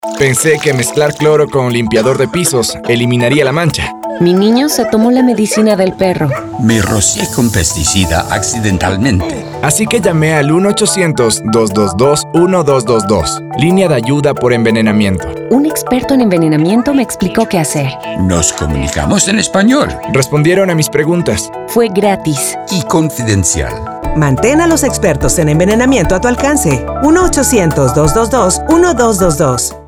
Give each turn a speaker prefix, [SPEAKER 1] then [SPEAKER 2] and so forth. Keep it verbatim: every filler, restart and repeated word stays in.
[SPEAKER 1] Pensé que mezclar cloro con limpiador de pisos eliminaría la mancha.
[SPEAKER 2] Mi niño se tomó la medicina del perro.
[SPEAKER 3] Me rocié con pesticida accidentalmente.
[SPEAKER 1] Así que llamé al uno ochocientos, dos dos dos, uno dos dos dos, línea de ayuda por envenenamiento.
[SPEAKER 2] Un experto en envenenamiento me explicó qué hacer.
[SPEAKER 3] Nos comunicamos en español.
[SPEAKER 1] Respondieron a mis preguntas.
[SPEAKER 2] Fue gratis.
[SPEAKER 3] Y confidencial.
[SPEAKER 4] Mantén a los expertos en envenenamiento a tu alcance. uno ochocientos, dos dos dos, uno dos dos dos.